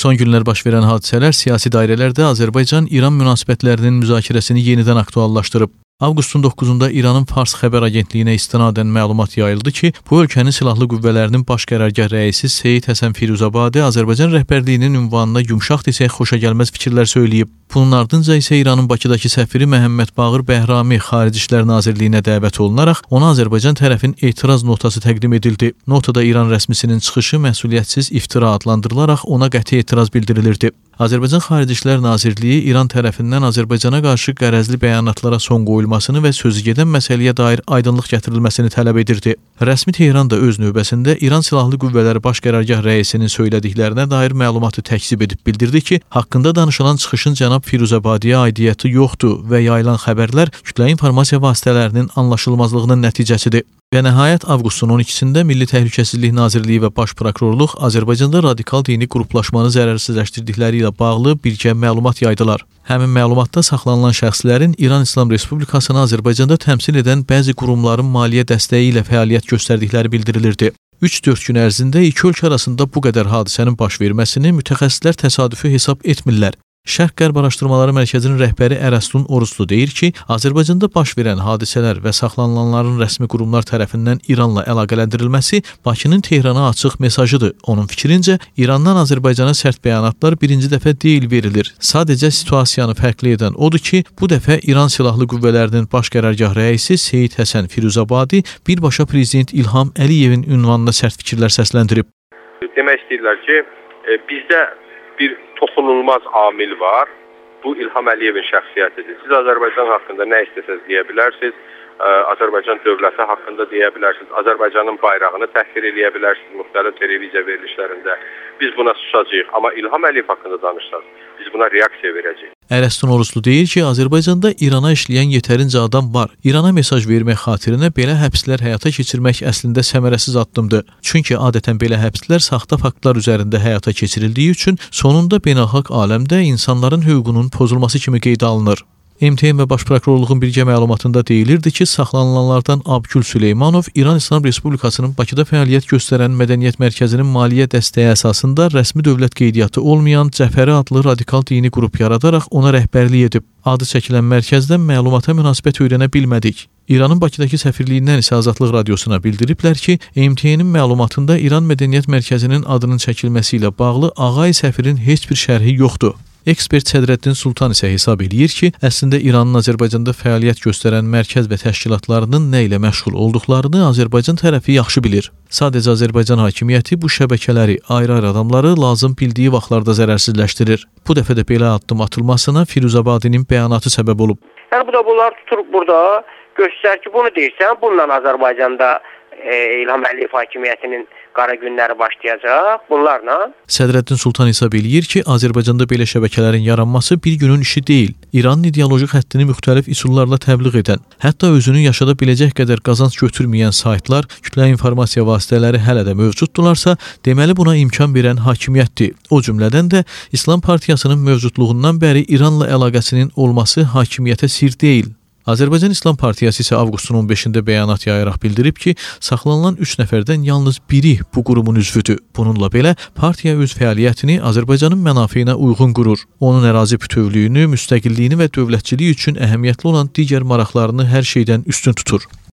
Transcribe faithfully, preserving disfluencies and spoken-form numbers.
Son günlər baş verən hadisələr siyasi dairələrdə Azərbaycan-İran münasibətlərinin müzakirəsini yenidən aktuallaşdırıb. Avqustun doqquzunda İranın Fars xəbər agentliyinə istinadən məlumat yayıldı ki, bu ölkənin silahlı qüvvələrinin baş qərargah rəisi Seyid Həsən Firuzabadi Azərbaycan rəhbərliyinin ünvanına yumşaq desək xoşagəlməz fikirlər söyləyib. Bunun ardınca isə İranın Bakıdakı səfiri Məhəmməd Baqir Bəhrami Xarici İşlər Nazirliyinə dəvət olunaraq ona Azərbaycan tərəfin etiraz notası təqdim edildi. Notada İran rəsmisinin çıxışı məsuliyyətsiz iftira adlandırılaraq ona qəti etiraz bildirilirdi. Azərbaycan Xarici İşlər Nazirliyi İran tərəfindən Azərbaycana qarşı qərəzli bəyanatlara son qoyulmasını və sözügedən məsələyə dair aydınlıq gətirilməsini tələb edirdi. Rəsmi Tehran da öz növbəsində İran Silahlı Qüvvələri Baş Qərargah rəisinin söylədiklərinə dair məlumatı təkzib edib bildirdi ki, haqqında danışılan çıxışın cənab Firuzabadiyə aidiyyəti yoxdur və yayılan xəbərlər kütləvi informasiya vasitələrinin anlaşılmazlığının nəticəsidir. Və nəhayət avqustun on ikisində Milli Təhlükəsizlik Nazirliyi və Baş Prokurorluq Azərbaycanda radikal dini qruplaşmanı zərərsizləşdirdikləri ilə bağlı birgə məlumat yaydılar. Həmin məlumatda saxlanılan şəxslərin İran İslam Respublikasını Azərbaycanda təmsil edən bəzi qurumların maliyyə dəstəyi ilə fəaliyyət göstərdikləri bildirilirdi. üç dörd gün ərzində iki ölkə arasında bu qədər hadisənin baş verməsini mütəxəssislər təsadüfi hesab etmirlər. Şərq-Qərb Araşdırmaları Mərkəzinin rəhbəri Ərəstun Oruclu deyir ki, Azərbaycanda baş verən hadisələr və saxlanılanların rəsmi qurumlar tərəfindən İranla əlaqələndirilməsi Bakının Tehrana açıq mesajıdır. Onun fikrincə, İrandan Azərbaycana sərt bəyanatlar birinci dəfə deyil verilir. Sadəcə situasiyanı fərqli edən odur ki, bu dəfə İran Silahlı Qüvvələrinin baş qərargah rəisi Seyid Həsən Firuzabadi birbaşa Prezident İlham Əliyevin ünvanına sərt fikirlər səsləndirib. Demək istəyirlər ki, bizdə bir toxunulmaz amil var. Bu İlham Əliyevin şəxsiyyətidir. Siz Azərbaycan haqqında nə istəsəz deyə bilərsiniz. Azərbaycan dövləti haqqında deyə bilərsiniz. Azərbaycanın bayrağını təhqir eləyə bilərsiniz müxtəlif televiziya verilişlərində. Biz buna susacağıq. Amma İlham Əliyev haqqında danışsaq, biz buna reaksiya verəcəyik. Ərəstun Oruclu deyir ki, Azərbaycanda İrana işləyən yetərincə adam var. İrana mesaj vermək xatirinə belə həbslər həyata keçirmək əslində səmərəsiz addımdır. Çünki adətən belə həbslər saxta faktlar üzərində həyata keçirildiyi üçün sonunda beynəlxalq aləmdə insanların hüququnun pozulması kimi qeydə alınır. M T M və Baş Prokurorluğun birgə məlumatında deyilirdi ki, saxlanılanlardan Abgül Süleymanov İran İslam Respublikasının Bakıda fəaliyyət göstərən Mədəniyyət Mərkəzinin maliyyə dəstəyi əsasında rəsmi dövlət qeydiyyatı olmayan Cəfəri adlı radikal dini qrup yaradaraq ona rəhbərlik edib. Adı çəkilən mərkəzdən məlumata münasibət öyrənə bilmədik. İranın Bakıdakı səfirliyindən isə Azadlıq Radiosuna bildiriblər ki, M T N'in məlumatında İran Mədəniyyət Mərkəzinin adının çəkilməsi ilə bağlı Ağay səfirin heç bir şərhi yoxdur. Ekspert Sədrəddin Sultan isə hesab eləyir ki, əslində İranın Azərbaycanda fəaliyyət göstərən mərkəz və təşkilatlarının nə ilə məşğul olduqlarını Azərbaycan tərəfi yaxşı bilir. Sadəcə Azərbaycan hakimiyyəti bu şəbəkələri, ayrı-ayrı adamları lazım bildiyi vaxtlarda zərərsizləşdirir. Bu dəfə də belə addım atılmasına Firuzabadinin bəyanatı səbəb olub. Yəni bu da bunlar tuturuq burada göstərir ki, bunu deyirsən, bununla Azərbaycanda e, İlham Əliyev hakimiyyətinin qara günləri başlayacaq bunlarla. Sədrəddin Sultan hesab eləyir ki, Azərbaycanda belə şəbəkələrin yaranması bir günün işi deyil. İranın ideoloji xəttini müxtəlif üsullarla təbliğ edən, hətta özünü yaşada biləcək qədər qazanc götürməyən saytlar, kütləvi informasiya vasitələri hələ də mövcuddurlarsa, deməli buna imkan verən hakimiyyətdir. O cümlədən də İslam Partiyasının mövcudluğundan bəri İranla əlaqəsinin olması hakimiyyətə sir deyil. Azərbaycan İslam Partiyası isə avqustun on beşində bəyanat yayaraq bildirib ki, saxlanılan üç nəfərdən yalnız biri bu qurumun üzvüdür. Bununla belə, partiya öz fəaliyyətini Azərbaycanın mənafeyinə uyğun qurur. Onun ərazi bütövlüyünü, müstəqilliyini və dövlətçiliyi üçün əhəmiyyətli olan digər maraqlarını hər şeydən üstün tutur.